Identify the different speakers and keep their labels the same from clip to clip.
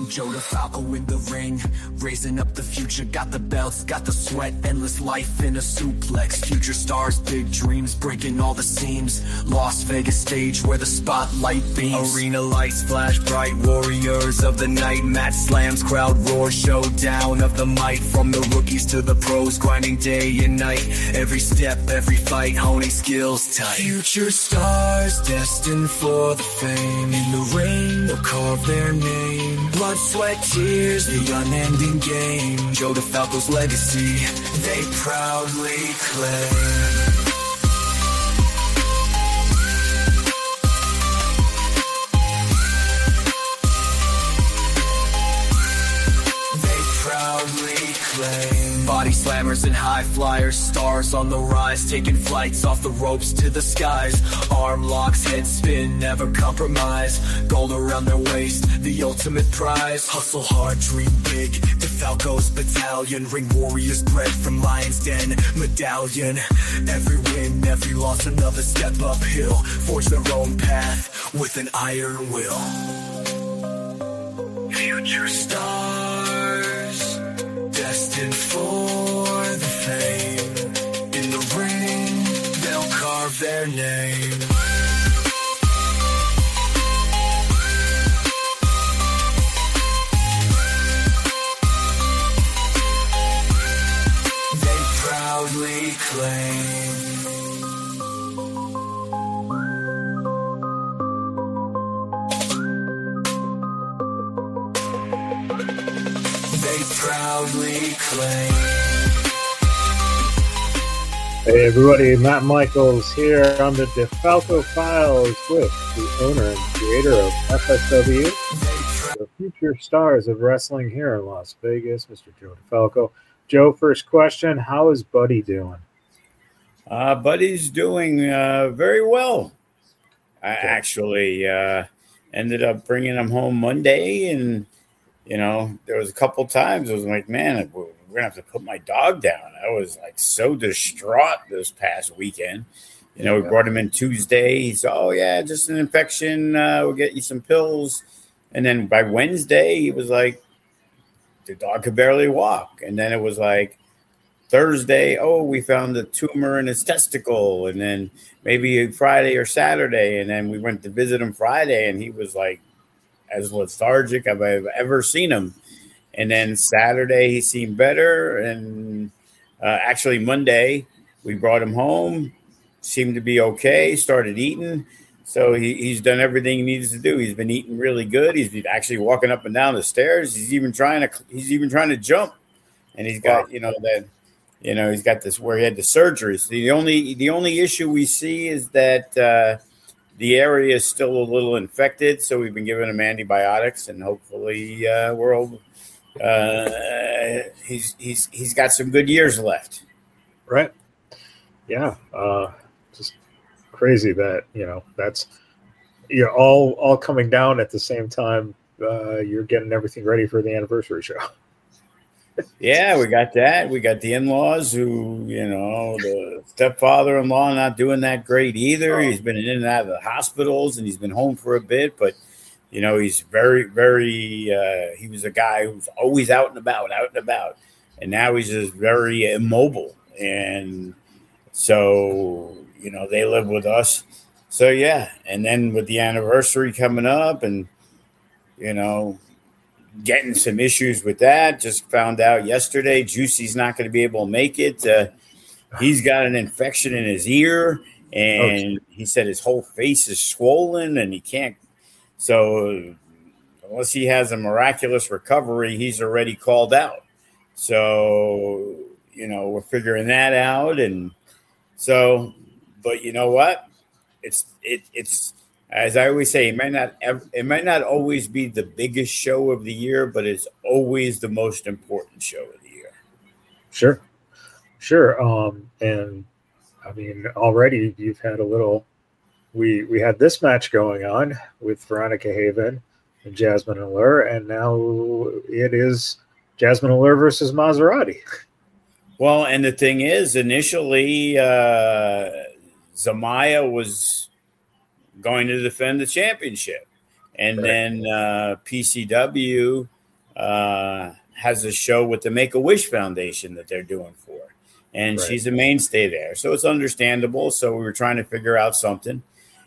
Speaker 1: Joe DeFalco in the ring, raising up the future. Got the belts, got the sweat, endless life in a suplex. Future stars, big dreams, breaking all the seams. Las Vegas stage where the spotlight beams. Arena lights flash bright, warriors of the night. Mat slams, crowd roars, showdown of the might. From the rookies to the pros, grinding day and night. Every step, every fight, honing skills tight. Future stars, destined for the fame. In the ring, they'll carve their name. Blood, sweat, tears, the unending game. Joe DeFalco's legacy, they proudly claim. Body slammers and high flyers, stars on the rise, taking flights off the ropes to the skies. Arm locks, head spin, never compromise. Gold around their waist, the ultimate prize. Hustle hard, dream big, DeFalco's battalion. Ring warriors bred from Lion's Den medallion. Every win, every loss, another step uphill. Forge their own path with an iron will. Future stars, destined for the fame. In the ring, they'll carve their name. They proudly claim. Proudly claim.
Speaker 2: Hey everybody, Matt Michaels here on the DeFalco Files with the owner and creator of FSW, the future stars of wrestling here in Las Vegas, Mr. Joe DeFalco. Joe, first question, how is Buddy doing?
Speaker 3: Buddy's doing very well. I actually ended up bringing him home Monday, and you know, there was a couple times I was like, man, we're going to have to put my dog down. I was like so distraught this past weekend. You know, we brought him in Tuesday. He said, oh, yeah, just an infection. We'll get you some pills. And then by Wednesday, he was like, the dog could barely walk. And then it was like Thursday, oh, we found a tumor in his testicle. And then maybe Friday or Saturday. And then we went to visit him Friday, and he was like, as lethargic as I've ever seen him. And then Saturday he seemed better. And actually Monday we brought him home, seemed to be okay, started eating. So he's done everything he needs to do. He's been eating really good. He's been actually walking up and down the stairs. He's even trying to jump. And he's got, he's got this where he had the surgery. So the only issue we see is that, the area is still a little infected, so we've been giving him antibiotics, and hopefully, he's got some good years left.
Speaker 2: Right? Yeah. Just crazy that that's all coming down at the same time. You're getting everything ready for the anniversary show.
Speaker 3: Yeah, we got that. We got the in-laws who, the stepfather-in-law not doing that great either. He's been in and out of the hospitals, and he's been home for a bit. But, he's very, very he was a guy who's always out and about. And now he's just very immobile. And so, they live with us. So, yeah. And then with the anniversary coming up and, getting some issues with that. Just found out yesterday Juicy's not going to be able to make it. He's got an infection in his ear, and he said his whole face is swollen and he can't. So unless he has a miraculous recovery, he's already called out. So, we're figuring that out. And so, but you know what? It's as I always say, it might not always be the biggest show of the year, but it's always the most important show of the year.
Speaker 2: Sure. And I mean, already you've had a little. We had this match going on with Veronica Haven and Jasmine Allure, and now it is Jasmine Allure versus Maserati.
Speaker 3: Well, and the thing is, initially, Zamaya was going to defend the championship. And then PCW has a show with the Make-A-Wish Foundation that they're doing for her. And she's a mainstay there. So it's understandable. So we were trying to figure out something.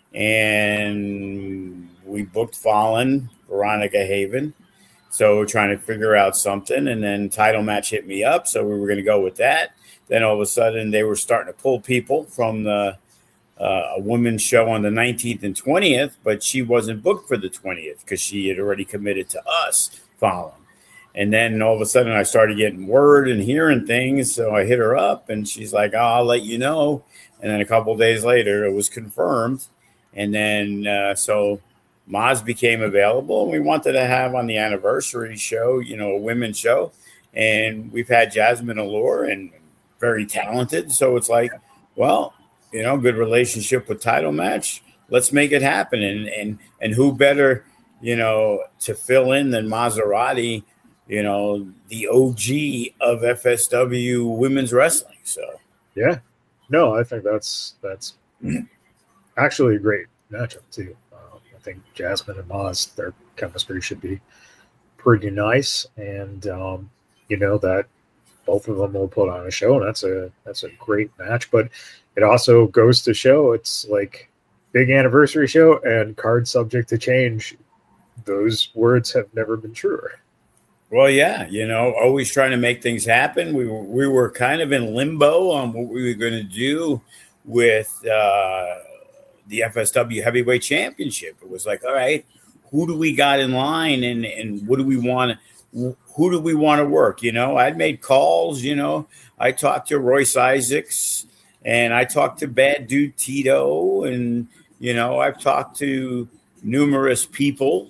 Speaker 3: And we booked Fallen, Veronica Haven. So we're trying to figure out something. And then Title Match hit me up. So we were going to go with that. Then all of a sudden they were starting to pull people from the a women's show on the 19th and 20th, but she wasn't booked for the 20th because she had already committed to us Fallen. And then all of a sudden I started getting word and hearing things. So I hit her up and she's like, oh, I'll let you know. And then a couple of days later, it was confirmed. And then so Maz became available. And we wanted to have on the anniversary show, you know, a women's show. And we've had Jasmine Allure and very talented. So it's like, well, you know, good relationship with Title Match. Let's make it happen. And who better, you know, to fill in than Maserati, you know, the OG of FSW women's wrestling. So,
Speaker 2: yeah, no, I think that's actually a great matchup too. I think Jasmine and Maz, their chemistry should be pretty nice, and you know that both of them will put on a show, and that's a great match. But it also goes to show it's like big anniversary show and card subject to change. Those words have never been truer.
Speaker 3: Well, yeah, you know, always trying to make things happen. We were kind of in limbo on what we were going to do with the FSW Heavyweight Championship. It was like, all right, who do we got in line, and what do we want? Who do we want to work? You know, I'd made calls. You know, I talked to Royce Isaacs, and I talked to Bad Dude Tito, and you know, I've talked to numerous people,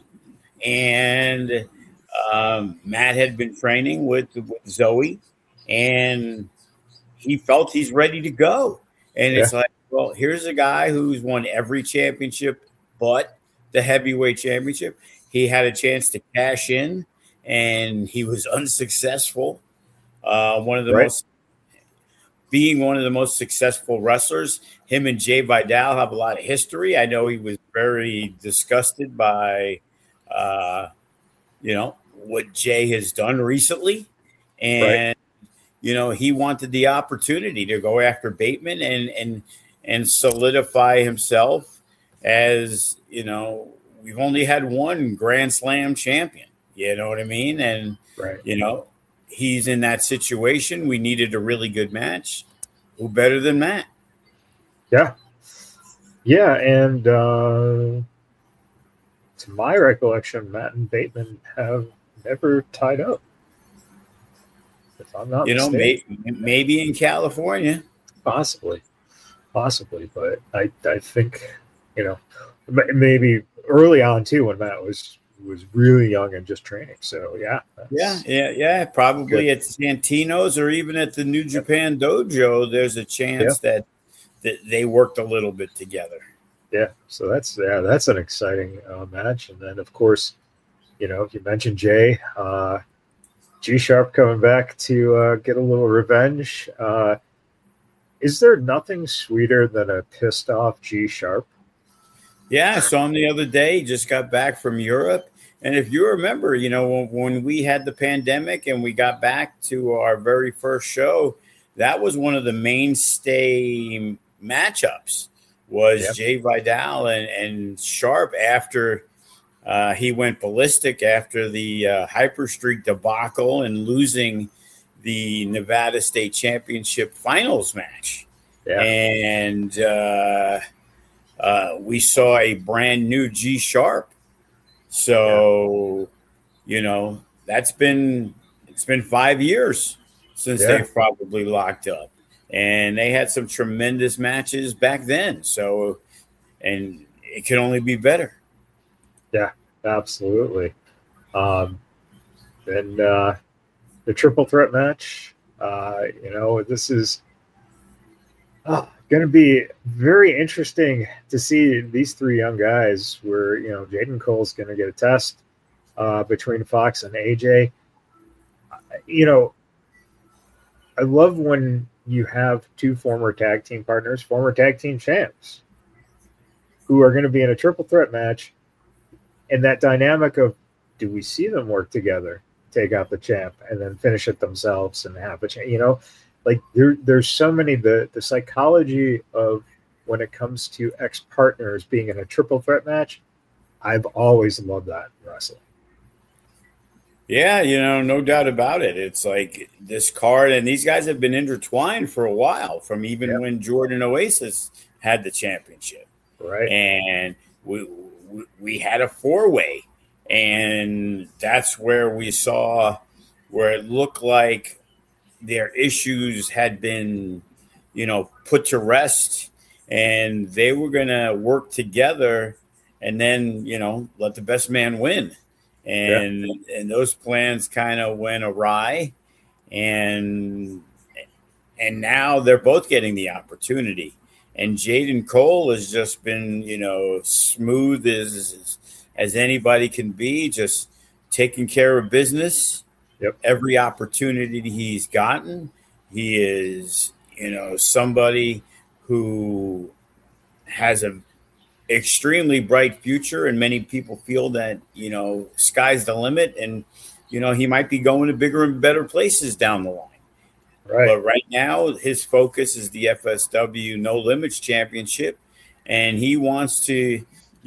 Speaker 3: and Matt had been training with Zoe, and he felt he's ready to go. And it's like, well, here's a guy who's won every championship but the heavyweight championship. He had a chance to cash in, and he was unsuccessful. One of the most successful wrestlers. Him and Jay Vidal have a lot of history. I know he was very disgusted by, you know, what Jay has done recently. And, you know, he wanted the opportunity to go after Bateman and solidify himself as, you know, we've only had one Grand Slam champion. You know what I mean? And, you know, he's in that situation. We needed a really good match. Who better than Matt?
Speaker 2: Yeah. Yeah. And to my recollection, Matt and Bateman have never tied up. If I'm not mistaken.
Speaker 3: Maybe in California.
Speaker 2: Possibly. But I think, you know, maybe early on too when Matt was really young and just training. So yeah. Probably at Santino's or even at the New Japan Dojo, there's a chance that they worked a little bit together. Yeah. So that's an exciting match. And then of course, you know, you mentioned Jay, G Sharp coming back to get a little revenge. Is there nothing sweeter than a pissed off G Sharp?
Speaker 3: Yeah, I saw him the other day. Just got back from Europe. And if you remember, you know, when we had the pandemic and we got back to our very first show, that was one of the mainstay matchups was Jay Vidal and Sharp after he went ballistic after the Hyperstreak debacle and losing the Nevada State Championship finals match. Yeah. And we saw a brand new G Sharp. So, you know, it's been 5 years since they've probably locked up. And they had some tremendous matches back then. So, and it could only be better.
Speaker 2: Yeah, absolutely. And the triple threat match, you know, this is going to be very interesting to see these three young guys where, you know, Jaden Cole's going to get a test between Fox and AJ. You know, I love when you have two former tag team partners, former tag team champs, who are going to be in a triple threat match and that dynamic of, do we see them work together, take out the champ, and then finish it themselves and have a champ? Like there's so many, the psychology of when it comes to ex-partners being in a triple threat match. I've always loved that in wrestling.
Speaker 3: Yeah, no doubt about it. It's like this card, and these guys have been intertwined for a while, from even when Jordan Oasis had the championship.
Speaker 2: Right.
Speaker 3: And we had a 4-way, and that's where we saw where it looked like their issues had been, put to rest, and they were going to work together and then, let the best man win. And those plans kind of went awry, and now they're both getting the opportunity. And Jaden Cole has just been, smooth as anybody can be, just taking care of business.
Speaker 2: Yep.
Speaker 3: Every opportunity he's gotten, he is, somebody who has a extremely bright future, and many people feel that sky's the limit, and he might be going to bigger and better places down the line.
Speaker 2: Right.
Speaker 3: But right now his focus is the FSW No Limits Championship, and he wants to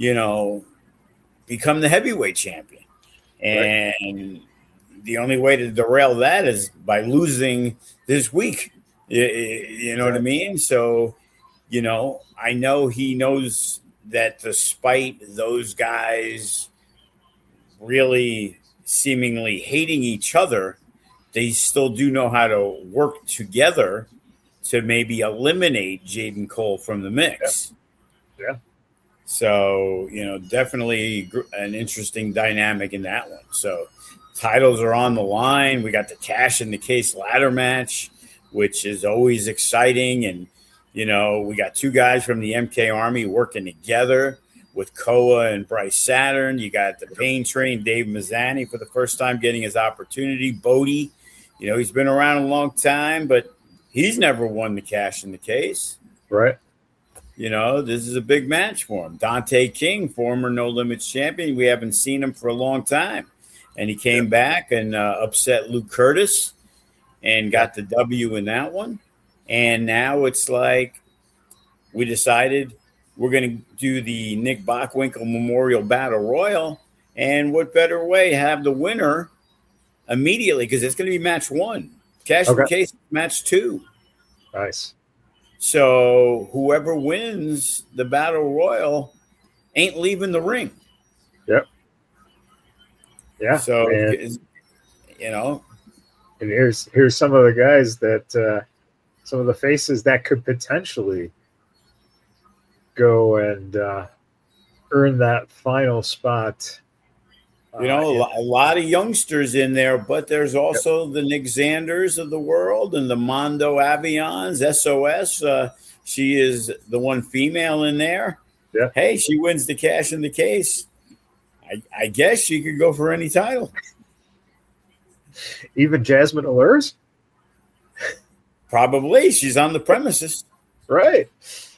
Speaker 3: become the heavyweight champion. And the only way to derail that is by losing this week. You know what I mean? So I know he knows that despite those guys really seemingly hating each other, they still do know how to work together to maybe eliminate Jaden Cole from the mix.
Speaker 2: Yeah.
Speaker 3: So, definitely an interesting dynamic in that one. So titles are on the line. We got the Cash in the Case ladder match, which is always exciting. And, we got two guys from the MK Army working together with Koa and Bryce Saturn. You got the Pain Train, Dave Mazzani, for the first time getting his opportunity. Bodie, he's been around a long time, but he's never won the Cash in the Case.
Speaker 2: Right.
Speaker 3: This is a big match for him. Dante King, former No Limits champion. We haven't seen him for a long time. And he came back and upset Luke Curtis and got the W in that one. And now it's like we decided we're going to do the Nick Bockwinkel Memorial Battle Royal. And what better way have the winner immediately, because it's going to be match 1. Cash in the Case, match 2.
Speaker 2: Nice.
Speaker 3: So whoever wins the Battle Royal ain't leaving the ring.
Speaker 2: Yep. Yeah.
Speaker 3: So,
Speaker 2: and here's some of the guys that some of the faces that could potentially go and earn that final spot.
Speaker 3: A lot of youngsters in there, but there's also the Nick Xanders of the world and the Mondo Avions, SOS. She is the one female in there.
Speaker 2: Yeah.
Speaker 3: Hey, she wins the Cash in the Case. I guess she could go for any title.
Speaker 2: Even Jasmine Allures?
Speaker 3: Probably. She's on the premises.
Speaker 2: Right.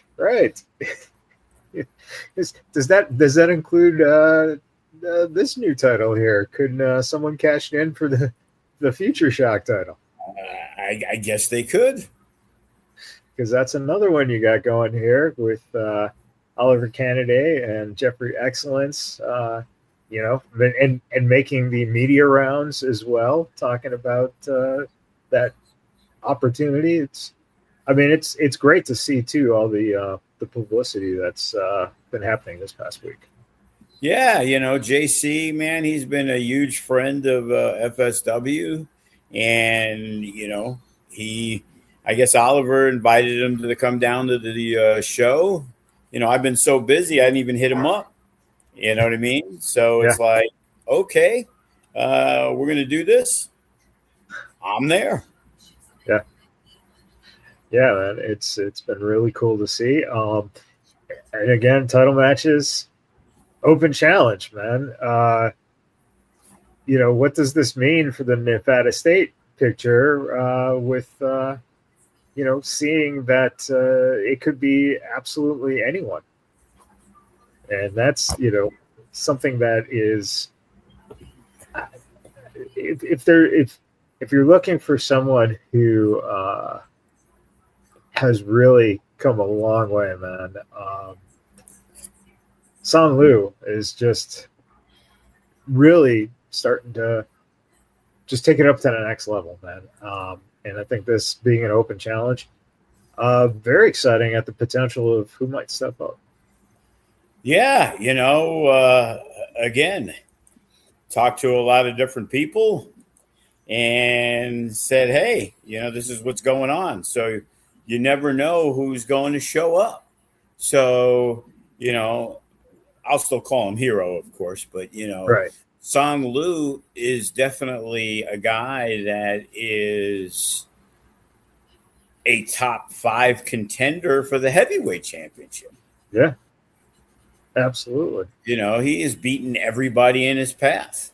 Speaker 2: Does that include this new title here? Could someone cash in for the Future Shock title?
Speaker 3: I guess they could.
Speaker 2: Because that's another one you got going here with Oliver Canaday and Jeffrey Excellence, and making the media rounds as well, talking about that opportunity. It's great to see too all the publicity that's been happening this past week.
Speaker 3: Yeah, JC, man, he's been a huge friend of FSW, and I guess Oliver invited him to come down to the show. I've been so busy I didn't even hit him up. You know what I mean? So it's like, okay, we're gonna do this. I'm there.
Speaker 2: Yeah, man, it's been really cool to see. And again, title matches, open challenge, man. What does this mean for the Nevada State picture with seeing that it could be absolutely anyone? And that's, something that is, if you're looking for someone who has really come a long way, man, Song Lu is just really starting to just take it up to the next level, man. And I think this being an open challenge, very exciting at the potential of who might step up.
Speaker 3: Yeah, again, talked to a lot of different people and said, hey, this is what's going on. So you never know who's going to show up. So, I'll still call him Hero, of course, but,
Speaker 2: right.
Speaker 3: Song Lu is definitely a guy that is a top 5 contender for the heavyweight championship.
Speaker 2: Yeah, absolutely.
Speaker 3: He has beaten everybody in his path.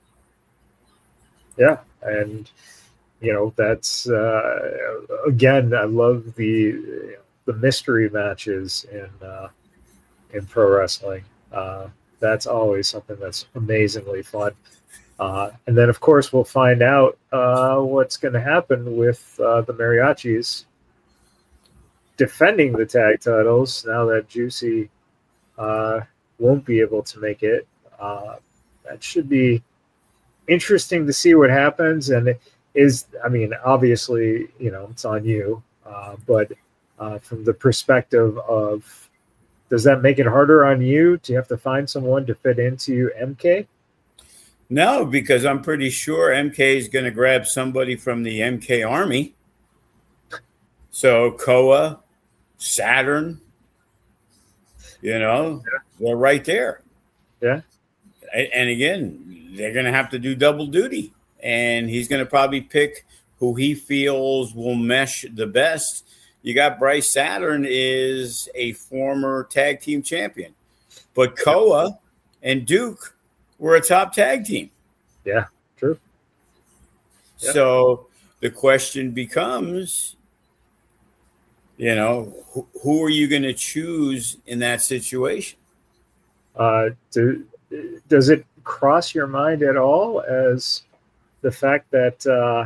Speaker 2: Yeah, and that's again, I love the mystery matches in pro wrestling. That's always something that's amazingly fun. And then, of course, we'll find out what's going to happen with the Mariachis defending the tag titles now that Juicy won't be able to make it. That should be interesting to see what happens. And obviously, it's on you. But from the perspective of, does that make it harder on you? Do you have to find someone to fit into MK?
Speaker 3: No, because I'm pretty sure MK is going to grab somebody from the MK Army. So Koa, Saturn, they're right there.
Speaker 2: Yeah.
Speaker 3: And again, they're going to have to do double duty. And he's going to probably pick who he feels will mesh the best. You got Bryce Saturn is a former tag team champion. But Koa and Duke were a top tag team.
Speaker 2: Yeah, true.
Speaker 3: Yeah. So the question becomes, who are you going to choose in that situation?
Speaker 2: Does it cross your mind at all as the fact that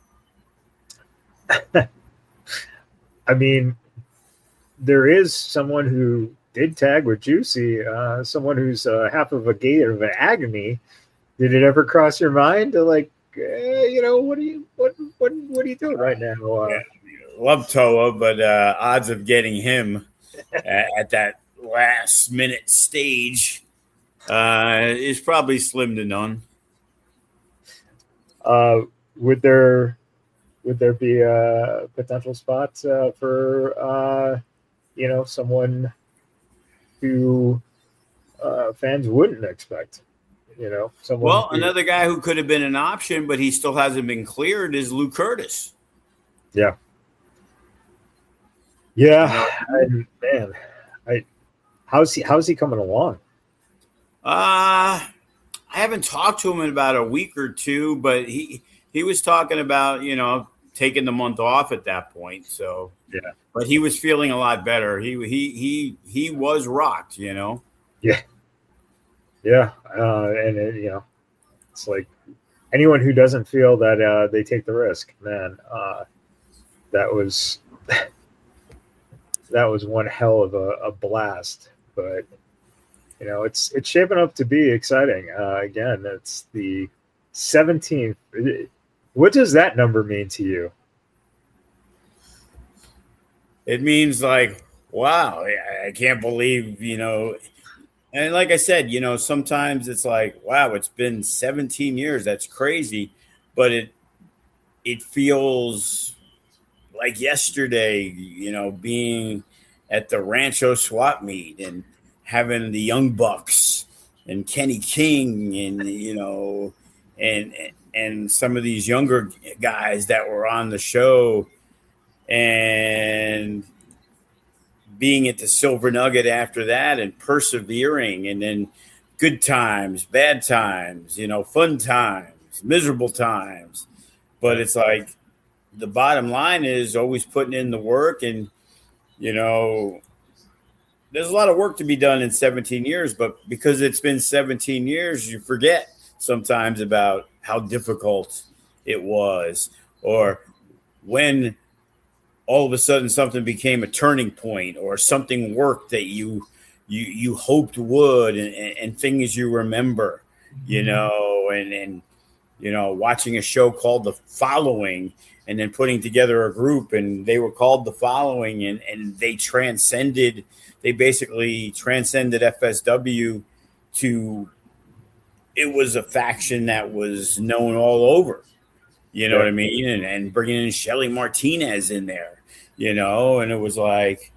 Speaker 2: there is someone who did tag with Juicy, someone who's half of a gate of an agony. Did it ever cross your mind to what are you doing right now?
Speaker 3: Love Toa, but odds of getting him at that last minute stage is probably slim to none.
Speaker 2: Would there be a potential spot for someone who fans wouldn't expect?
Speaker 3: Another guy who could have been an option, but he still hasn't been cleared, is Lou Curtis.
Speaker 2: Yeah. Yeah, how's he coming along?
Speaker 3: I haven't talked to him in about a week or two, but he was talking about taking the month off at that point. So
Speaker 2: yeah,
Speaker 3: but he was feeling a lot better. He was rocked,
Speaker 2: Yeah, and it's like anyone who doesn't feel that they take the risk, man. That was one hell of a blast, but it's shaping up to be exciting. Again, it's the 17th. What does that number mean to you?
Speaker 3: It means wow, I can't believe, and like I said, sometimes it's like, wow, it's been 17 years. That's crazy. But it feels like yesterday, being at the Rancho swap meet and having the Young Bucks and Kenny King and some of these younger guys that were on the show, and being at the Silver Nugget after that and persevering, and then good times, bad times, fun times, miserable times. But it's like the bottom line is always putting in the work, and there's a lot of work to be done in 17 years, but because it's been 17 years, you forget sometimes about how difficult it was, or when all of a sudden something became a turning point, or something worked that you hoped would, and things you remember, and watching a show called The Following, and then putting together a group, and they were called The Following, and they basically transcended FSW to, it was a faction that was known all over, what I mean? And bringing in Shelly Martinez in there, and it was like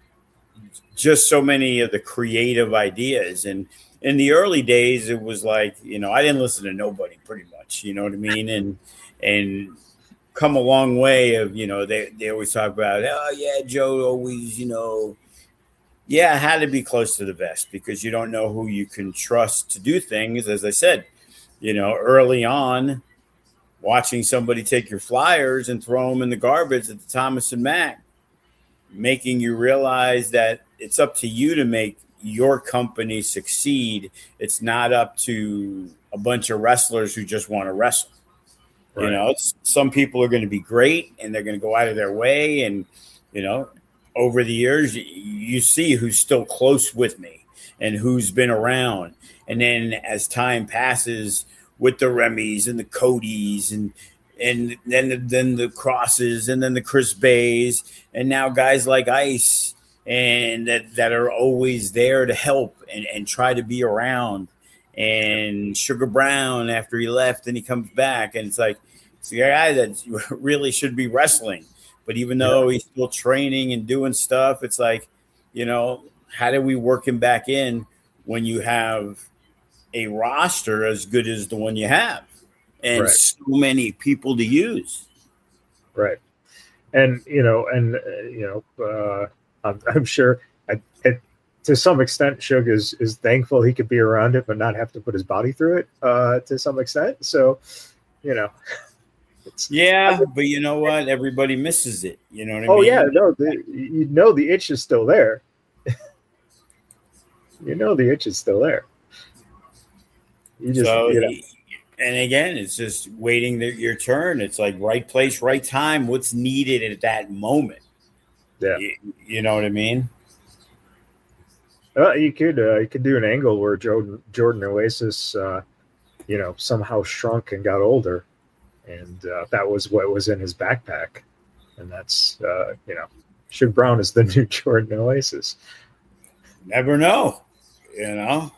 Speaker 3: just so many of the creative ideas. And in the early days, it was like, I didn't listen to nobody pretty much, you know what I mean? And come a long way of, they always talk about, oh yeah, Joe always, yeah, it had to be close to the vest, because you don't know who you can trust to do things. As I said, early on, watching somebody take your flyers and throw them in the garbage at the Thomas and Mack, making you realize that it's up to you to make your company succeed. It's not up to a bunch of wrestlers who just want to wrestle. Right. Some people are going to be great and they're going to go out of their way. And, over the years, you see who's still close with me and who's been around. And then as time passes with the Remys and the Codys and then the Crosses and then the Chris Bays, and now guys like Ice, and that are always there to help and try to be around. And Sugar Brown, after he left, and he comes back, and it's like, it's the guy that really should be wrestling. But even though he's still training and doing stuff, it's like, how do we work him back in when you have a roster as good as the one you have and so many people to use?
Speaker 2: Right. And, I'm sure to some extent, Suge is thankful he could be around it, but not have to put his body through it to some extent. So,
Speaker 3: yeah, but you know what? Everybody misses it. You know what I mean?
Speaker 2: Oh yeah, no, the itch is still there. The itch is still there. You just,
Speaker 3: and again, it's just waiting your turn. It's like right place, right time. What's needed at that moment?
Speaker 2: Yeah,
Speaker 3: you know what I mean.
Speaker 2: You could do an angle where Jordan Oasis, somehow shrunk and got older. And that was what was in his backpack. And that's, Suge Brown is the new Jordan Oasis.
Speaker 3: Never know,
Speaker 2: Yeah.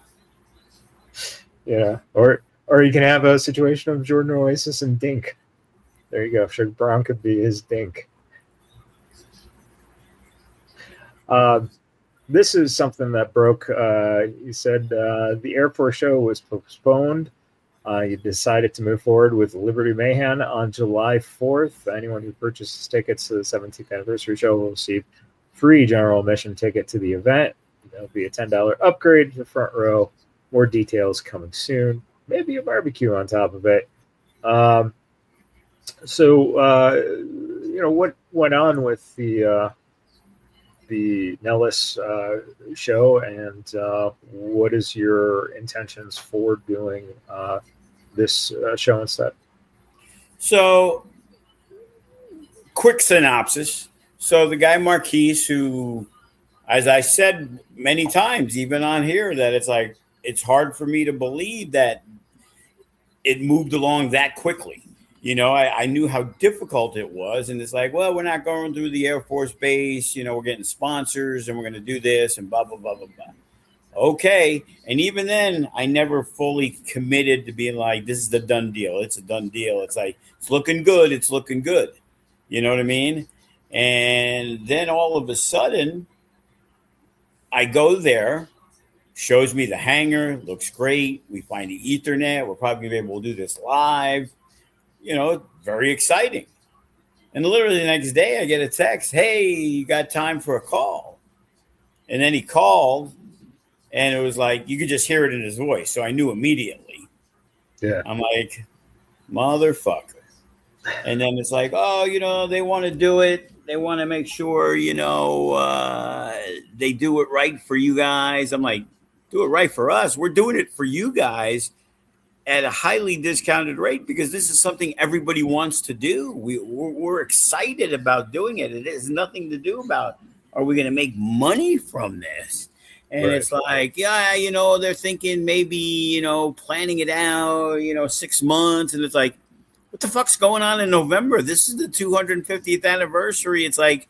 Speaker 2: Or you can have a situation of Jordan Oasis and Dink. There you go. Suge Brown could be his Dink. This is something that broke. You said the Air Force show was postponed. You decided to move forward with Liberty Mayhem on July 4th. Anyone who purchases tickets to the 17th anniversary show will receive free general admission ticket to the event. There'll be a $10 upgrade to the front row. More details coming soon. Maybe a barbecue on top of it. What went on with the Nellis show, and what is your intentions for doing this show instead?
Speaker 3: So, quick synopsis. So the guy Marquise, who, as I said many times, even on here, that it's like, it's hard for me to believe that it moved along that quickly. I knew how difficult it was. And it's like, well, we're not going through the Air Force Base. We're getting sponsors and we're going to do this and blah, blah, blah, blah, blah. Okay. And even then, I never fully committed to being like, this is the done deal. It's a done deal. It's like, it's looking good. It's looking good. You know what I mean? And then all of a sudden, I go there, shows me the hangar, looks great. We find the Ethernet. We're probably going to be able to do this live. Very exciting. And literally the next day I get a text, hey, you got time for a call? And then he called, and it was like, you could just hear it in his voice. So I knew immediately.
Speaker 2: Yeah.
Speaker 3: I'm like, motherfucker. And then it's like, oh, they want to do it. They want to make sure, they do it right for you guys. I'm like, do it right for us. We're doing it for you guys at a highly discounted rate because this is something everybody wants to do. We're excited about doing it. It has nothing to do about, are we going to make money from this? And it's like, yeah, they're thinking maybe, planning it out, 6 months. And it's like, what the fuck's going on in November? This is the 250th anniversary. It's like,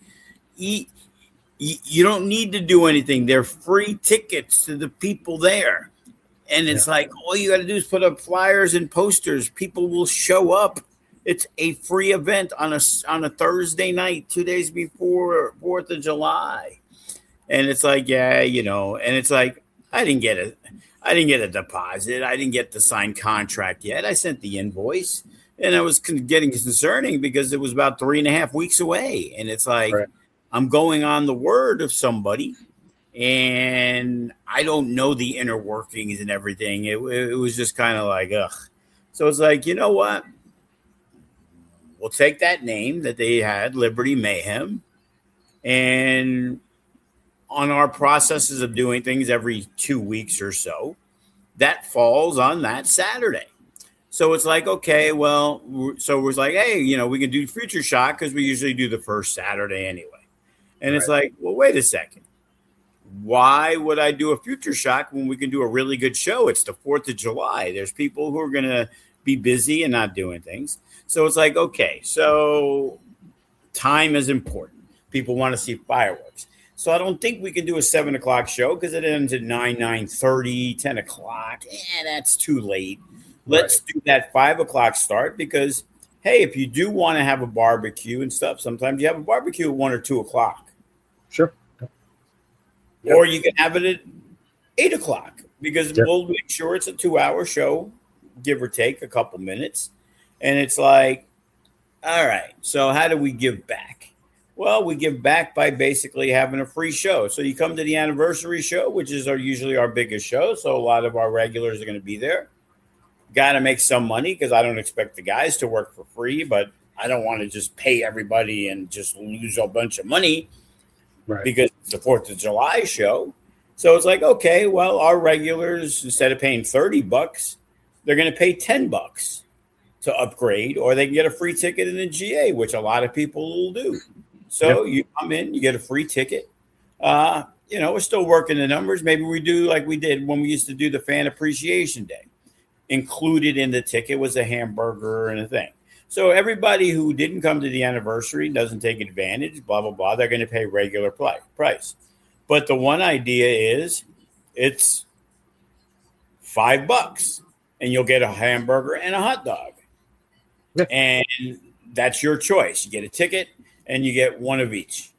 Speaker 3: you don't need to do anything. They're free tickets to the people there. And it's like, all you got to do is put up flyers and posters. People will show up. It's a free event on a Thursday night, 2 days before 4th of July. And it's like, and it's like, I didn't get a deposit. I didn't get the signed contract yet. I sent the invoice, and I was getting concerning because it was about 3.5 weeks away. And it's like, I'm going on the word of somebody, and I don't know the inner workings and everything. It was just kind of like, ugh. So it's like, you know what? We'll take that name that they had, Liberty Mayhem, and on our processes of doing things every 2 weeks or so, that falls on that Saturday. So it's like, okay, well, so we're like, hey, we can do Future Shock because we usually do the first Saturday anyway. And it's like, well, wait a second. Why would I do a Future Shock when we can do a really good show? It's the 4th of July. There's people who are going to be busy and not doing things. So it's like, okay, so time is important. People want to see fireworks. So I don't think we can do a 7 o'clock show because it ends at 9:30, 10 o'clock. That's too late. Let's do that 5 o'clock start because, hey, if you do want to have a barbecue and stuff, sometimes you have a barbecue at 1 or 2 o'clock.
Speaker 2: Sure.
Speaker 3: Yep. Or you can have it at 8 o'clock because we'll make sure it's a 2-hour show, give or take a couple minutes. And it's like, all right, so how do we give back? Well, we give back by basically having a free show. So you come to the anniversary show, which is usually our biggest show. So a lot of our regulars are going to be there. Got to make some money because I don't expect the guys to work for free, but I don't want to just pay everybody and just lose a bunch of money because it's the 4th of July show. So it's like, okay, well, our regulars, instead of paying $30, they're going to pay $10 to upgrade, or they can get a free ticket in the GA, which a lot of people will do. So you come in, you get a free ticket. We're still working the numbers. Maybe we do like we did when we used to do the Fan Appreciation Day. Included in the ticket was a hamburger and a thing. So everybody who didn't come to the anniversary doesn't take advantage, blah, blah, blah. They're going to pay regular price. But the one idea is it's $5 and you'll get a hamburger and a hot dog. Yeah. And that's your choice. You get a ticket and you get one of each.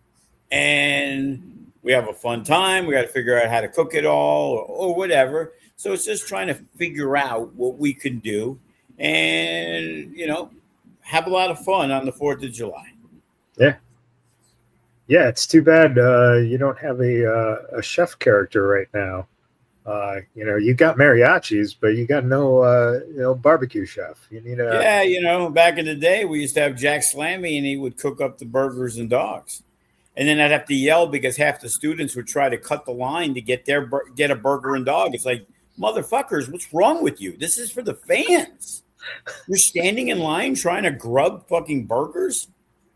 Speaker 3: And we have a fun time. We got to figure out how to cook it all or whatever. So it's just trying to figure out what we can do and, have a lot of fun on the 4th of July.
Speaker 2: Yeah. Yeah, it's too bad you don't have a chef character right now. You got mariachis, but you got no barbecue chef. You need a
Speaker 3: back in the day we used to have Jack Slammy and he would cook up the burgers and dogs. And then I'd have to yell because half the students would try to cut the line to get a burger and dog. It's like, motherfuckers, what's wrong with you? This is for the fans. You're standing in line trying to grub fucking burgers?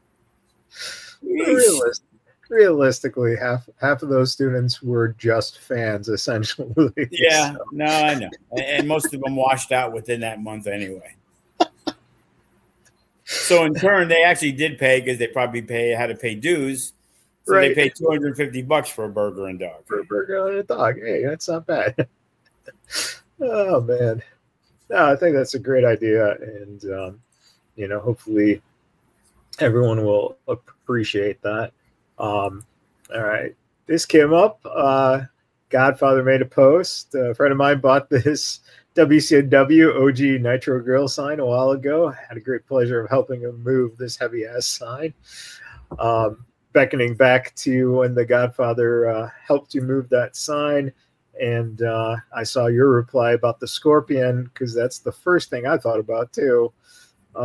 Speaker 2: Realistically, half of those students were just fans, essentially.
Speaker 3: Yeah, so. No, I know. And most of them washed out within that month anyway. So in turn, they actually did pay because they probably had to pay dues. So they paid $250 for a burger and dog.
Speaker 2: For a burger and a dog. Hey, that's not bad. Oh, man. No, I think that's a great idea. And, hopefully everyone will appreciate that. All right. This came up. Godfather made a post. A friend of mine bought this WCW OG Nitro Grill sign a while ago. Had a great pleasure of helping him move this heavy-ass sign. Beckoning back to when the Godfather helped you move that sign. And I saw your reply about the Scorpion, because that's the first thing I thought about, too,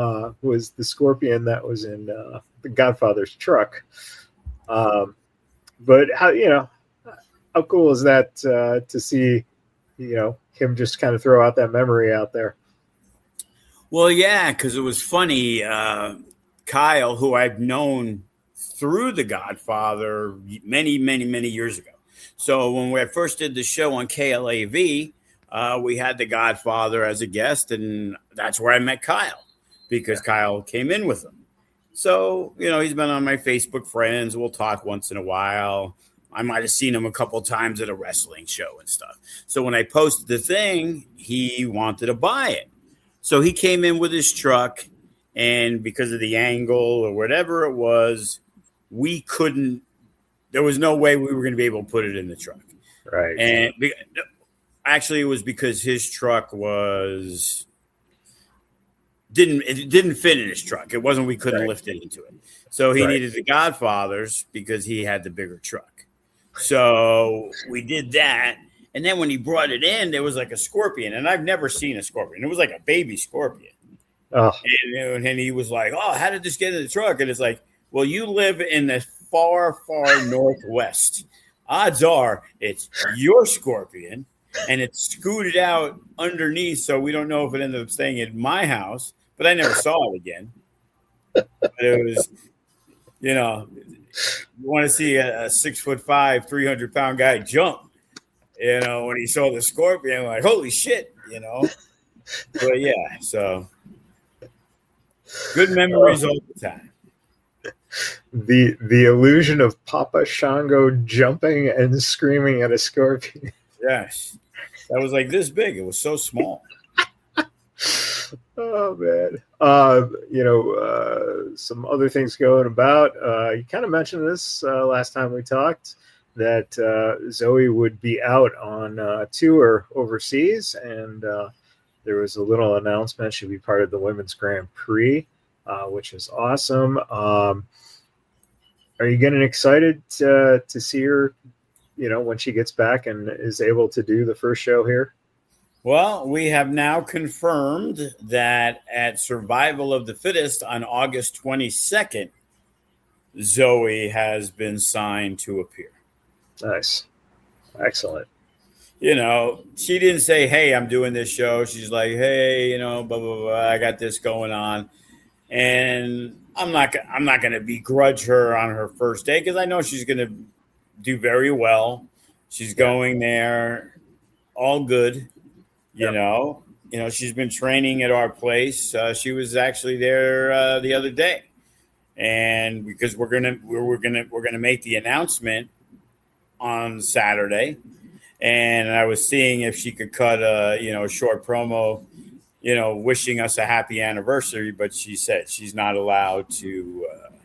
Speaker 2: was the Scorpion that was in the Godfather's truck. But how cool is that to see, him just kind of throw out that memory out there?
Speaker 3: Well, yeah, because it was funny. Kyle, who I've known through The Godfather many, many, many years ago. So when we first did the show on KLAV, we had The Godfather as a guest, and that's where I met Kyle because Kyle came in with him. So, he's been on my Facebook friends. We'll talk once in a while. I might have seen him a couple times at a wrestling show and stuff. So when I posted the thing, he wanted to buy it. So he came in with his truck, and because of the angle or whatever it was, we couldn't. There was no way we were going to be able to put it in the truck.
Speaker 2: Right.
Speaker 3: And actually, it was because his truck didn't fit in his truck. It wasn't we couldn't lift it into it. So he needed the Godfather's because he had the bigger truck. So we did that. And then when he brought it in, there was like a scorpion. And I've never seen a scorpion. It was like a baby scorpion.
Speaker 2: Oh.
Speaker 3: And he was like, oh, how did this get in the truck? And it's like, well, you live in the far, far northwest. Odds are it's your scorpion. And it's scooted out underneath. So we don't know if it ended up staying in my house. But I never saw it again. But it was, you want to see a 6'5", 300-pound guy jump, when he saw the scorpion, like, holy shit, But yeah, so good memories all the time.
Speaker 2: The illusion of Papa Shango jumping and screaming at a scorpion.
Speaker 3: Yes. That was like this big. It was so small.
Speaker 2: Oh man. Some other things going about. You kind of mentioned this last time we talked, that Zoe would be out on tour overseas, and there was a little announcement she'd be part of the Women's Grand Prix, which is awesome. Are you getting excited to see her, when she gets back and is able to do the first show here?
Speaker 3: Well, we have now confirmed that at Survival of the Fittest on August 22nd, Zoe has been signed to appear.
Speaker 2: Nice. Excellent.
Speaker 3: She didn't say, hey, I'm doing this show. She's like, hey, blah, blah, blah, I got this going on. And I'm not going to begrudge her on her first day because I know she's going to do very well. She's going there, all good. She's been training at our place. She was actually there the other day, and because we're gonna make the announcement on Saturday, and I was seeing if she could cut a short promo, wishing us a happy anniversary, but she said she's not allowed to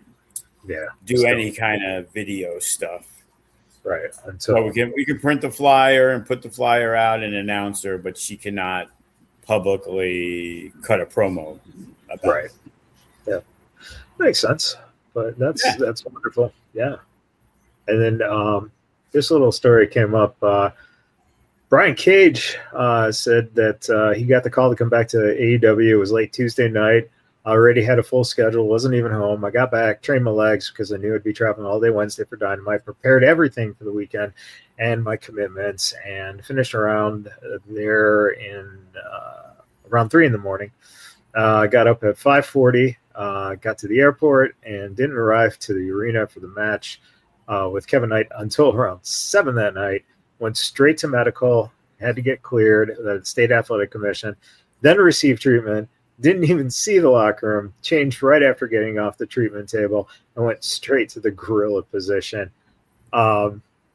Speaker 3: do any kind of video stuff.
Speaker 2: Right.
Speaker 3: So we can print the flyer and put the flyer out and announce her, but she cannot publicly cut a promo about it.
Speaker 2: Yeah. Makes sense. But that's wonderful. Yeah. And then this little story came up. Brian Cage said that he got the call to come back to AEW. It was late Tuesday night. I already had a full schedule, wasn't even home. I got back, trained my legs because I knew I'd be traveling all day Wednesday for Dynamite, prepared everything for the weekend and my commitments, and finished around there in around 3 in the morning. I got up at 5:40, got to the airport, and didn't arrive to the arena for the match with Kevin Knight until around 7 that night. Went straight to medical, had to get cleared, the State Athletic Commission, then received treatment. Didn't even see the locker room, changed right after getting off the treatment table, and went straight to the gorilla position. A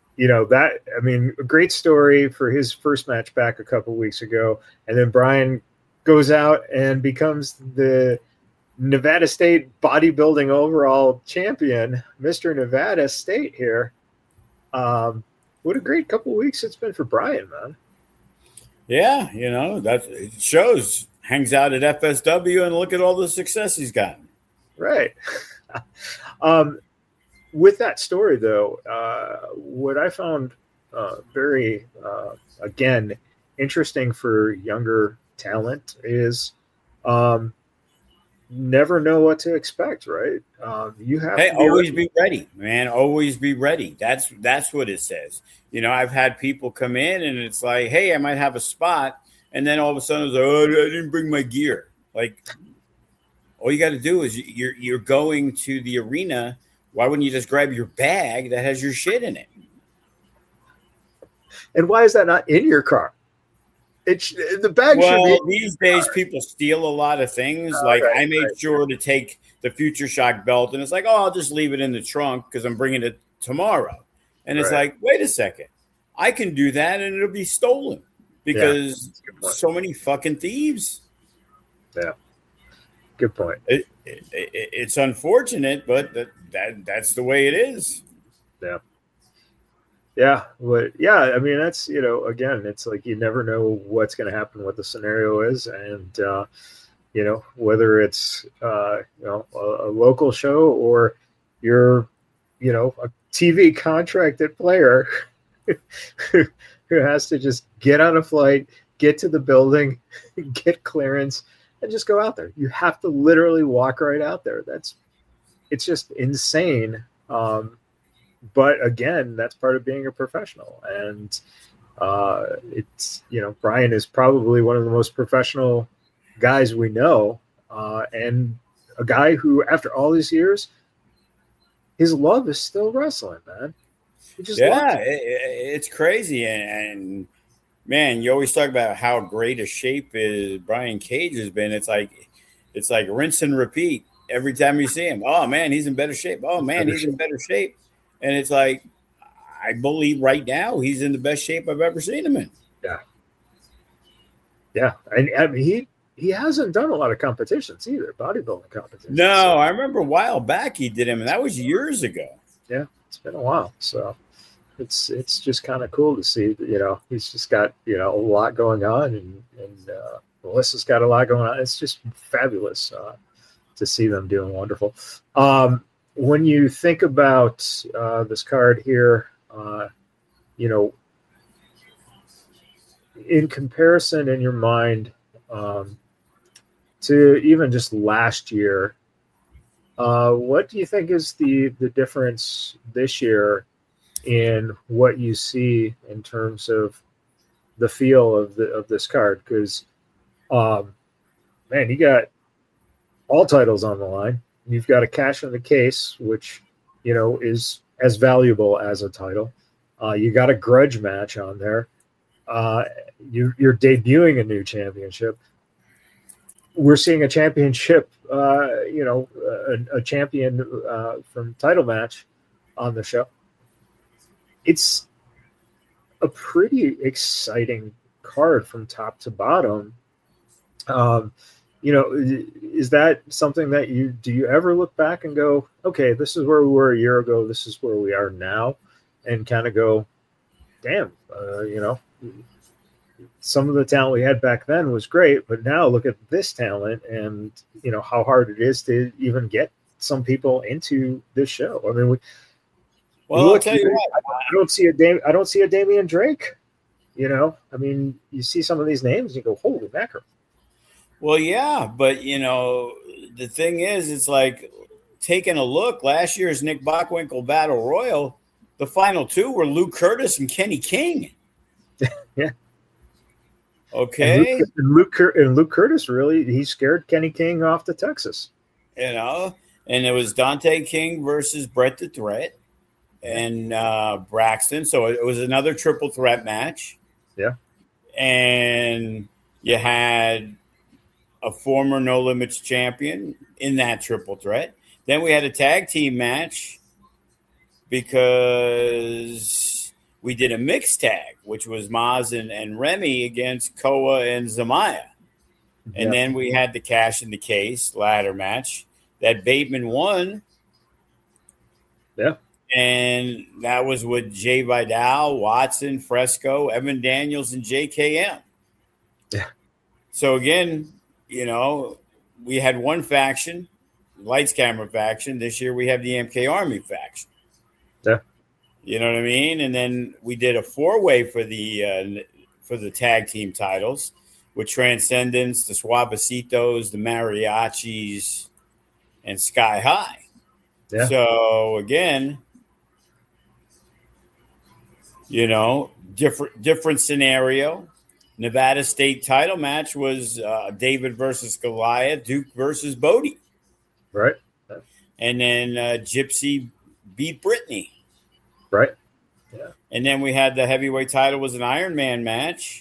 Speaker 2: great story for his first match back a couple weeks ago. And then Brian goes out and becomes the Nevada State bodybuilding overall champion, Mr. Nevada State here. What a great couple weeks it's been for Brian, man.
Speaker 3: Yeah, that it shows. Hangs out at FSW and look at all the success he's gotten.
Speaker 2: Right. With that story, though, what I found very, interesting for younger talent is never know what to expect, right? You have to
Speaker 3: always be ready, man. Always be ready. That's what it says. You know, I've had people come in and it's like, hey, I might have a spot. And then all of a sudden it's like, oh, I didn't bring my gear. Like, all you got to do is you're going to the arena. Why wouldn't you just grab your bag that has your shit in it?
Speaker 2: And why is that not in your car? The bag should be.
Speaker 3: These days, people steal a lot of things. I made sure to take the Future Shock belt, and it's like, oh, I'll just leave it in the trunk because I'm bringing it tomorrow. And it's like, wait a second, I can do that, and it'll be stolen because so many fucking thieves.
Speaker 2: Yeah, good point.
Speaker 3: It's unfortunate, but that's the way it is.
Speaker 2: Yeah. Yeah, I mean, that's, again, it's like you never know what's going to happen, what the scenario is, and whether it's a local show or you're a TV contracted player who has to just get on a flight, get to the building, get clearance, and just go out there. You have to literally walk right out there. It's just insane. But again, that's part of being a professional. And it's, Brian is probably one of the most professional guys we know. And a guy who, after all these years, his love is still wrestling, man.
Speaker 3: It's crazy. And man, you always talk about how great a shape is Brian Cage has been. It's like rinse and repeat every time you see him. Oh man, he's in better shape. Oh man, he's in better shape. And it's like, I believe right now he's in the best shape I've ever seen him in.
Speaker 2: Yeah. Yeah. And I mean, he hasn't done a lot of competitions either, bodybuilding competitions.
Speaker 3: No, I remember a while back he did him, and that was years ago.
Speaker 2: Yeah, it's been a while. So it's just kind of cool to see, he's just got, a lot going on, and Melissa's got a lot going on. It's just fabulous to see them doing wonderful. When you think about this card here, in comparison in your mind to even just last year, what do you think is the difference this year in what you see in terms of the feel of this card? Because, man, you got all titles on the line. You've got a cash in the case, which, is as valuable as a title. You got a grudge match on there. You're debuting a new championship. We're seeing a championship, a champion from title match on the show. It's a pretty exciting card from top to bottom. Is that something that do you ever look back and go, okay, this is where we were a year ago, this is where we are now, and kind of go, damn, some of the talent we had back then was great, but now look at this talent and, how hard it is to even get some people into this show. I mean,
Speaker 3: I'll tell you what,
Speaker 2: I don't see a Damian Drake, I mean, you see some of these names and you go, holy mackerel.
Speaker 3: Well, yeah, but, the thing is, it's like taking a look, last year's Nick Bockwinkel Battle Royal, the final two were Luke Curtis and Kenny King.
Speaker 2: Yeah.
Speaker 3: Okay.
Speaker 2: And Luke Curtis, really, he scared Kenny King off to Texas.
Speaker 3: And it was Dante King versus Bret the Threat and Braxton. So it was another triple threat match.
Speaker 2: Yeah.
Speaker 3: And you had a former No Limits champion in that triple threat. Then we had a tag team match because we did a mixed tag, which was Maz and Remy against Koa and Zamaya. And then we had the cash in the case ladder match that Bateman won.
Speaker 2: Yeah.
Speaker 3: And that was with Jay Vidal, Watson, Fresco, Evan Daniels, and JKM.
Speaker 2: Yeah.
Speaker 3: So again, we had one faction, Lights Camera faction. This year we have the MK Army faction.
Speaker 2: Yeah.
Speaker 3: You know what I mean? And then we did a 4-way for the tag team titles. with Transcendence, the Suavecitos, the Mariachis, and Sky High. Yeah. So again, different scenario. Nevada State title match was David versus Goliath, Duke versus Bodie.
Speaker 2: Right.
Speaker 3: And then Gypsy beat Brittany.
Speaker 2: Right. Yeah.
Speaker 3: And then we had the heavyweight title was an Iron Man match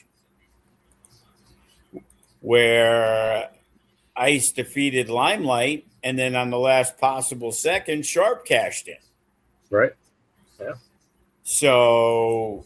Speaker 3: where Ice defeated Limelight, and then on the last possible second, Sharp cashed in.
Speaker 2: Right. Yeah.
Speaker 3: So,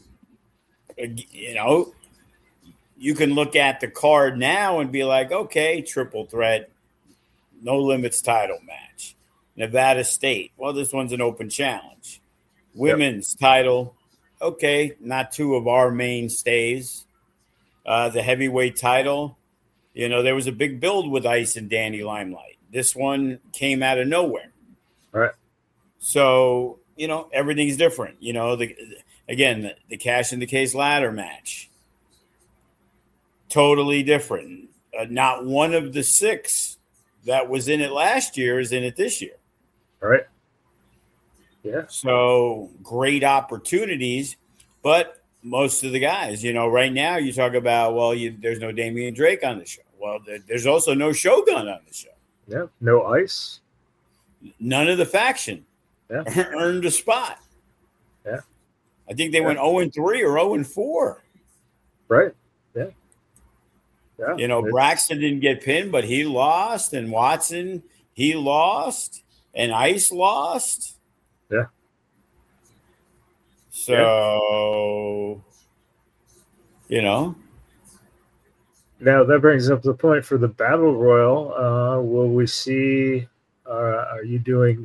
Speaker 3: you can look at the card now and be like, okay, triple threat, no limits title match. Nevada State. Well, this one's an open challenge. Women's title. Okay, not two of our mainstays. The heavyweight title. There was a big build with Ice and Danny Limelight. This one came out of nowhere.
Speaker 2: All right.
Speaker 3: So, everything's different. The Cash in the Case ladder match. Totally different. Not one of the 6 that was in it last year is in it this year.
Speaker 2: All right. Yeah.
Speaker 3: So great opportunities, but most of the guys, right now you talk about, there's no Damian Drake on the show. Well, there's also no Shogun on the show.
Speaker 2: Yeah. No Ice.
Speaker 3: None of the faction earned a spot.
Speaker 2: Yeah.
Speaker 3: I think they went 0-3 or 0-4.
Speaker 2: Right. Yeah.
Speaker 3: Yeah. Braxton didn't get pinned, but he lost, and Watson, he lost, and Ice lost.
Speaker 2: Yeah.
Speaker 3: So,
Speaker 2: Now that brings up the point for the Battle Royal. Will we see, are you doing,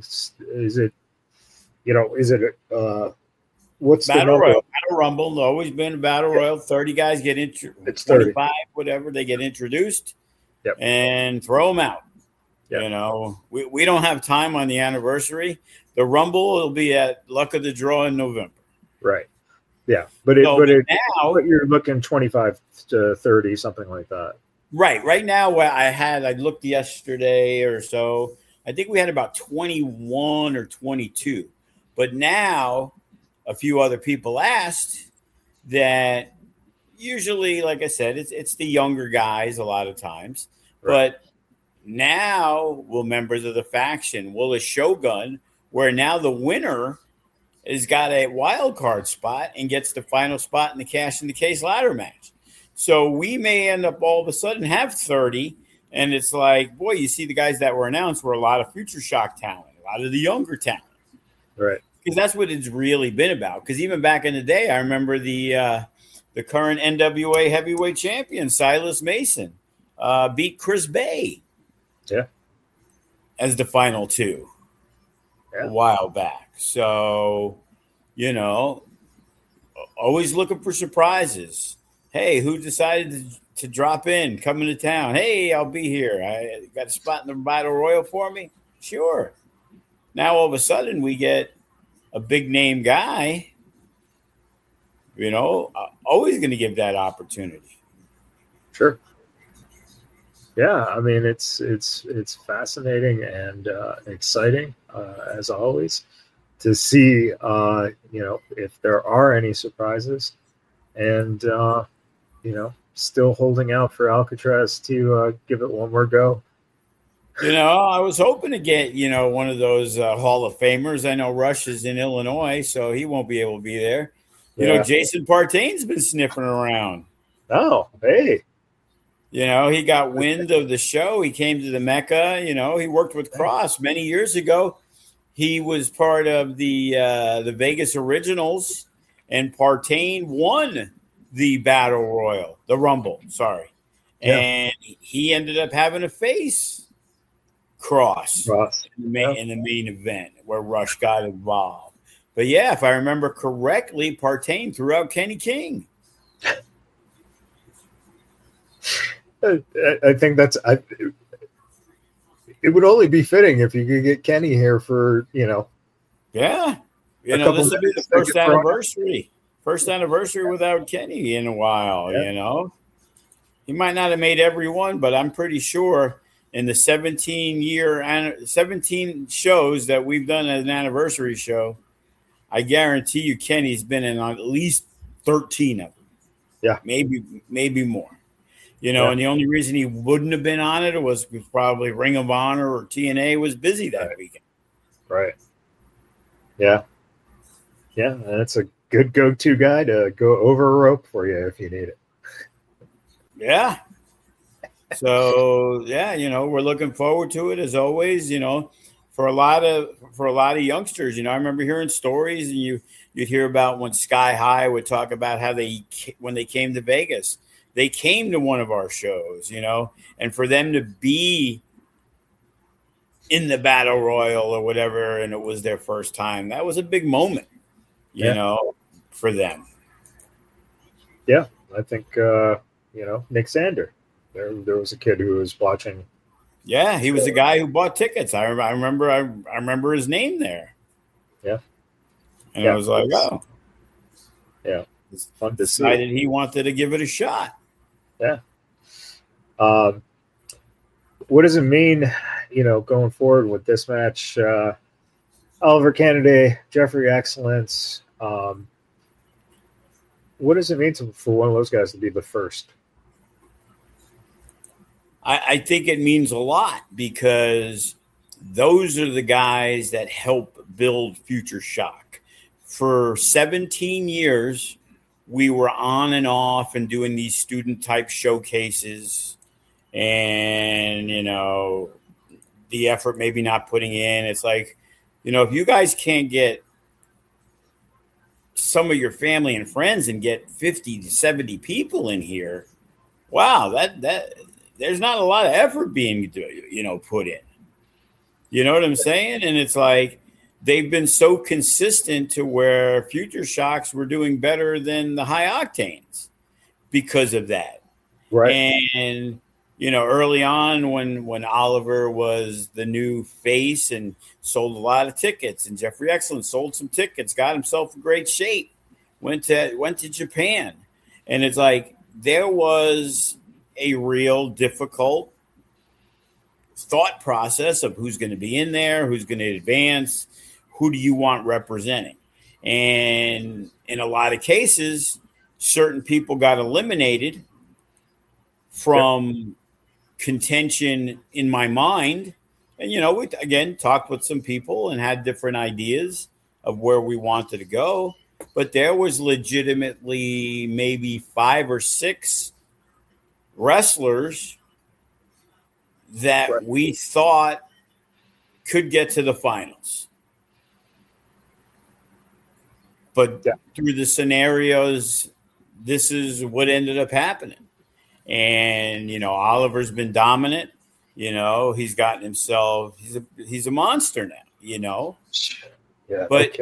Speaker 2: what's
Speaker 3: Battle
Speaker 2: the
Speaker 3: Royal? Battle Rumble, always been a Battle Royal. 30 guys get introduced.
Speaker 2: It's 30.
Speaker 3: 25, whatever, they get introduced
Speaker 2: Yep.
Speaker 3: and throw them out.
Speaker 2: Yep.
Speaker 3: We don't have time on the anniversary. The Rumble will be at Luck of the Draw in November.
Speaker 2: Right. Yeah. But you're looking 25 to 30, something like that.
Speaker 3: Right. Right now, I looked yesterday or so. I think we had about 21 or 22. But now a few other people asked that usually, like I said, it's the younger guys a lot of times. Right. But now will members of the faction, will a Shogun, where now the winner has got a wild card spot and gets the final spot in the Cash in the Case ladder match. So we may end up all of a sudden have 30, and it's like, boy, you see the guys that were announced were a lot of Future Shock talent, a lot of the younger talent.
Speaker 2: Right.
Speaker 3: Because that's what it's really been about. Because even back in the day, I remember the current NWA heavyweight champion, Silas Mason, beat Chris Bay.
Speaker 2: Yeah.
Speaker 3: As the final 2 a while back. So, always looking for surprises. Hey, who decided to drop in, come into town? Hey, I'll be here. I got a spot in the Battle Royal for me? Sure. Now, all of a sudden, we get a big name guy, always going to give that opportunity.
Speaker 2: Sure. Yeah, I mean, it's fascinating and exciting as always to see if there are any surprises, and still holding out for Alcatraz to give it one more go.
Speaker 3: I was hoping to get one of those Hall of Famers. I know Rush is in Illinois, so he won't be able to be there. Jason Partain's been sniffing around.
Speaker 2: Oh, hey.
Speaker 3: He got wind of the show. He came to the Mecca. He worked with Cross many years ago. He was part of the Vegas Originals, and Partain won the Battle Royal, the Rumble, sorry. Yeah. And he ended up having to face Cross in the main event where Rush got involved. But, yeah, if I remember correctly, Partain threw out Kenny King.
Speaker 2: I think it would only be fitting if you could get Kenny here for,
Speaker 3: Yeah. This would be the first anniversary without Kenny in a while, He might not have made every one, but I'm pretty sure in the 17 shows that we've done as an anniversary show, I guarantee you Kenny's been in at least 13 of them.
Speaker 2: Yeah.
Speaker 3: Maybe more. You know, and the only reason he wouldn't have been on it was probably Ring of Honor or TNA was busy that weekend.
Speaker 2: Right. Yeah. Yeah, and that's a good go-to guy to go over a rope for you if you need it.
Speaker 3: Yeah. So, yeah, you know, we're looking forward to it as always, you know, for a lot of youngsters. You know, I remember hearing stories, and you'd hear about when Sky High would talk about how when they came to Vegas, they came to one of our shows, you know, and for them to be in the Battle Royal or whatever, and it was their first time, that was a big moment, you know, for them.
Speaker 2: Yeah, I think, you know, Nick Sander, there was a kid who was watching.
Speaker 3: Yeah, he was the guy who bought tickets. I remember his name there.
Speaker 2: Yeah.
Speaker 3: And I was like, oh.
Speaker 2: Yeah. It's fun to
Speaker 3: decided
Speaker 2: see.
Speaker 3: He wanted to give it a shot.
Speaker 2: Yeah. What does it mean, you know, going forward with this match? Oliver Kennedy, Jeffrey Excellence. What does it mean for one of those guys to be the first?
Speaker 3: I think it means a lot because those are the guys that help build Future Shock. For 17 years, we were on and off and doing these student-type showcases and, you know, the effort maybe not putting in. It's like, you know, if you guys can't get some of your family and friends and get 50 to 70 people in here, wow, that there's not a lot of effort being, you know, put in. You know what I'm saying? And it's like they've been so consistent to where Future Shocks were doing better than the High Octanes because of that.
Speaker 2: Right.
Speaker 3: And, you know, early on when Oliver was the new face and sold a lot of tickets, and Jeffrey Excellence sold some tickets, got himself in great shape, went to Japan. And it's like there was a real difficult thought process of who's going to be in there, who's going to advance, who do you want representing. And in a lot of cases, certain people got eliminated from contention in my mind. And, you know, we, again, talked with some people and had different ideas of where we wanted to go. But there was legitimately maybe 5 or 6 wrestlers that we thought could get to the finals. But through the scenarios, this is what ended up happening. And, you know, Oliver's been dominant. You know, he's gotten himself, he's a monster now, you know.
Speaker 2: Yeah,
Speaker 3: but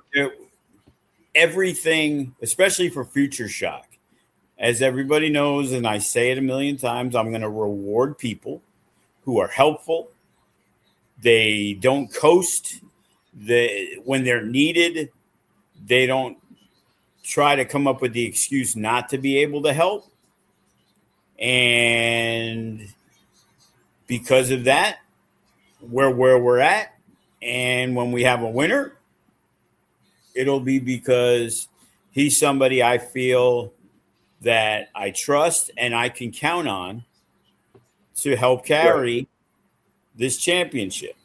Speaker 3: everything, especially for Future Shock, as everybody knows, and I say it a million times, I'm going to reward people who are helpful. They don't coast. When they're needed, they don't try to come up with the excuse not to be able to help. And because of that, we're where we're at. And when we have a winner, it'll be because he's somebody I feel that I trust and I can count on to help carry this championship.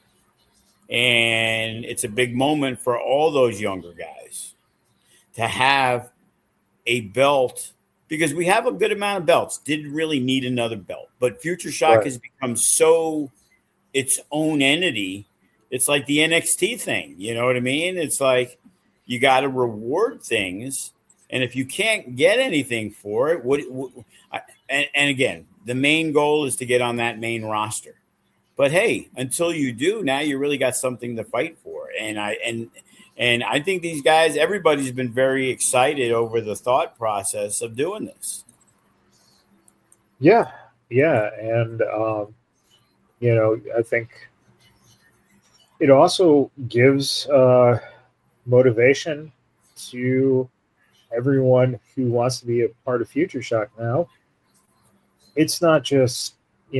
Speaker 3: And it's a big moment for all those younger guys to have a belt, because we have a good amount of belts. Didn't really need another belt, but Future Shock has become so its own entity. It's like the NXT thing. You know what I mean? It's like you got to reward things. And if you can't get anything for it, and again, the main goal is to get on that main roster. But hey, until you do, now you really got something to fight for. And I think these guys, everybody's been very excited over the thought process of doing this.
Speaker 2: Yeah, and you know, I think it also gives motivation to everyone who wants to be a part of Future Shock now it's not just,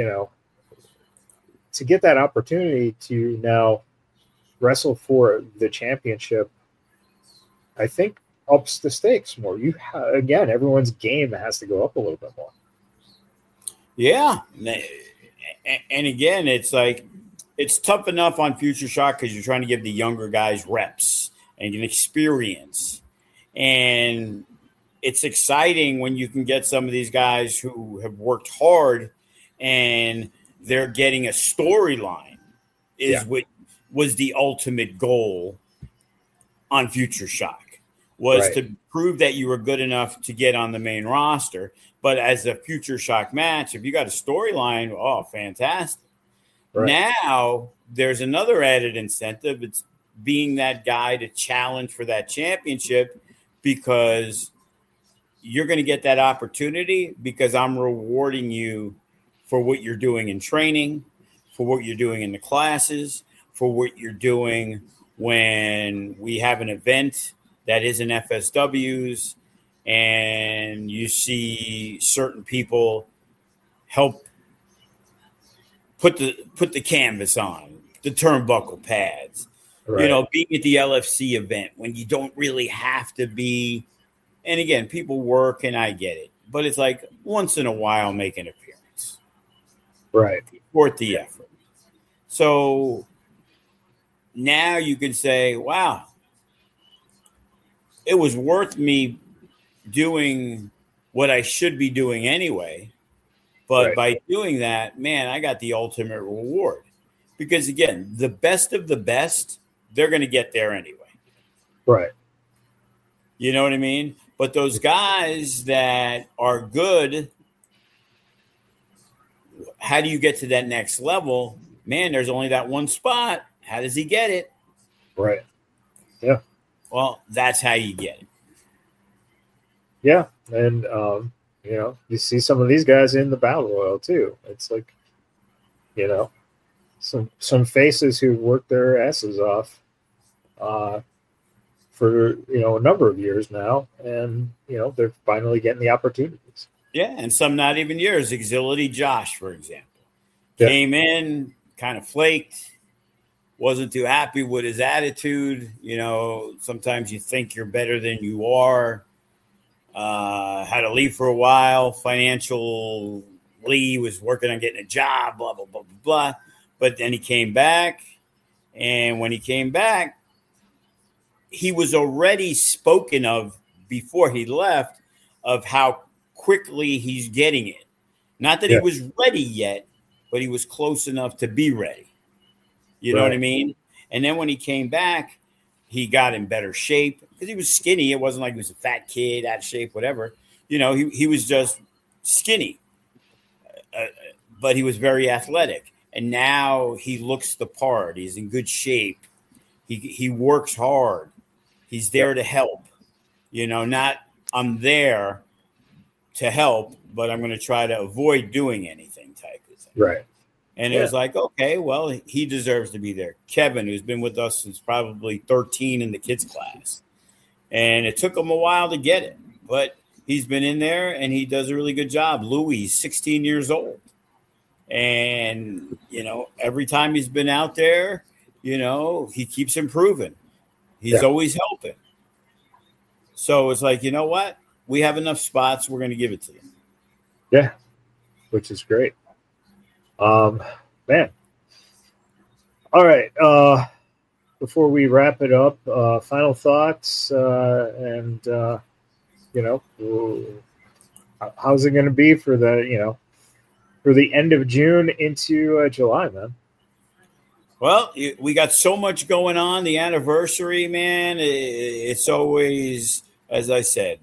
Speaker 2: to get that opportunity to now wrestle for the championship, I think ups the stakes more. Again, everyone's game has to go up a little bit more.
Speaker 3: Yeah. And again, it's like, it's tough enough on Future Shock because you're trying to give the younger guys reps and an experience. And it's exciting when you can get some of these guys who have worked hard and they're getting a storyline what was the ultimate goal on Future Shock, was to prove that you were good enough to get on the main roster. But as a Future Shock match, if you got a storyline, oh, fantastic. Right. Now there's another added incentive. It's being that guy to challenge for that championship, because you're going to get that opportunity because I'm rewarding you for what you're doing in training, for what you're doing in the classes, for what you're doing when we have an event that isn't FSW's and you see certain people help put the canvas on, the turnbuckle pads, being at the LFC event when you don't really have to be. And again, people work and I get it, but it's like once in a while make an appearance.
Speaker 2: Right.
Speaker 3: Support the effort. So now you can say, wow, it was worth me doing what I should be doing anyway. But by doing that, man, I got the ultimate reward. Because, again, the best of the best, they're going to get there anyway.
Speaker 2: Right.
Speaker 3: You know what I mean? But those guys that are good, how do you get to that next level? Man, there's only that one spot. How does he get it?
Speaker 2: Right. Yeah.
Speaker 3: Well, that's how you get it.
Speaker 2: Yeah. And, you see some of these guys in the Battle Royal too. It's like, some faces who worked their asses off for, a number of years now. And, they're finally getting the opportunities.
Speaker 3: Yeah. And some not even years. Exility Josh, for example, came in, kind of flaked, wasn't too happy with his attitude. Sometimes you think you're better than you are. Had to leave for a while. Financially, was working on getting a job, blah, blah, blah, blah, blah. But then he came back. And when he came back, he was already spoken of before he left of how quickly he's getting it. Not that he was ready yet, but he was close enough to be ready. You know what I mean? And then when he came back, he got in better shape because he was skinny. It wasn't like he was a fat kid, out of shape, whatever. He was just skinny, but he was very athletic. And now he looks the part. He's in good shape. He works hard. He's there to help. Not I'm there to help, but I'm going to try to avoid doing anything type of thing.
Speaker 2: Right.
Speaker 3: And it was like, okay, well, he deserves to be there. Kevin, who's been with us since probably 13 in the kids class. And it took him a while to get it, but he's been in there and he does a really good job. Louis, 16 years old. And, every time he's been out there, he keeps improving. He's always helping. So it's like, you know what? We have enough spots. We're going to give it to them.
Speaker 2: Yeah, which is great. Man. All right. Before we wrap it up, final thoughts, and how's it going to be for the end of June into July, man?
Speaker 3: Well, we got so much going on. The anniversary, man, it's always, as I said,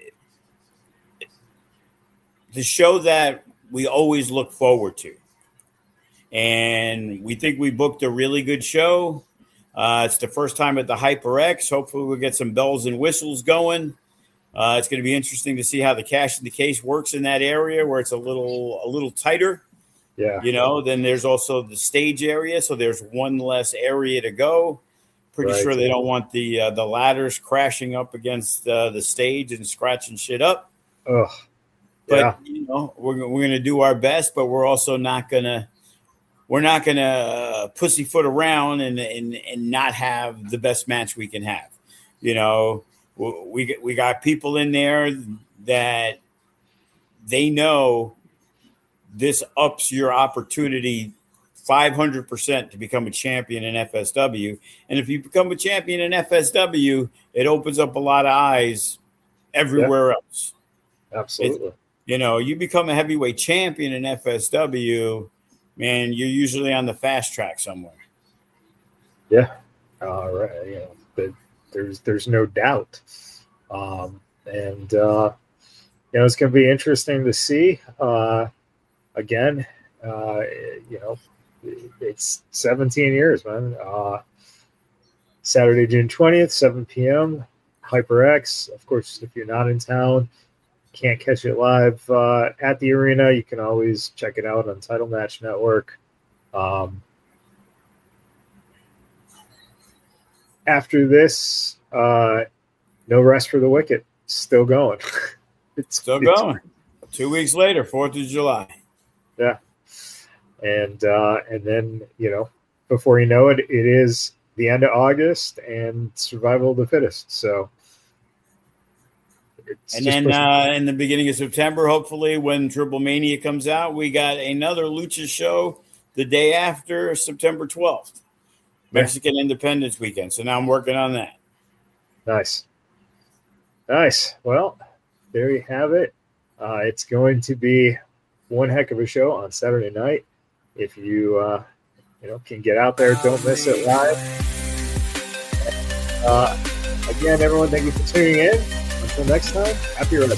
Speaker 3: the show that we always look forward to. And we think we booked a really good show. It's the first time at the HyperX. Hopefully we'll get some bells and whistles going. It's going to be interesting to see how the cash in the case works in that area where it's a little tighter.
Speaker 2: Yeah.
Speaker 3: Then there's also the stage area. So there's one less area to go. Pretty sure they don't want the ladders crashing up against the stage and scratching shit up.
Speaker 2: Ugh.
Speaker 3: But we're going to do our best, but we're also not going to pussyfoot around and not have the best match we can have. We got people in there that they know this ups your opportunity 500% to become a champion in FSW. And if you become a champion in FSW, it opens up a lot of eyes everywhere else.
Speaker 2: Absolutely.
Speaker 3: You become a heavyweight champion in FSW, man, you're usually on the fast track somewhere.
Speaker 2: Yeah. All right. But there's no doubt. It's going to be interesting to see. Again, it's 17 years, man. Saturday, June 20th, 7 p.m., HyperX. Of course, if you're not in town, can't catch it live at the arena, you can always check it out on Title Match Network. After this, no rest for the wicked. Still going.
Speaker 3: It's going. 2 weeks later, 4th of July.
Speaker 2: Yeah. And then, before you know it, it is the end of August and survival of the fittest. So.
Speaker 3: And then in the beginning of September, hopefully, when Triple Mania comes out, we got another Lucha show the day after September 12th, Mexican Independence Weekend. So now I'm working on that.
Speaker 2: Nice. Well, there you have it. It's going to be one heck of a show on Saturday night. If you can get out there, don't miss it live. Again, everyone, thank you for tuning in. Until next time, happy wrestling.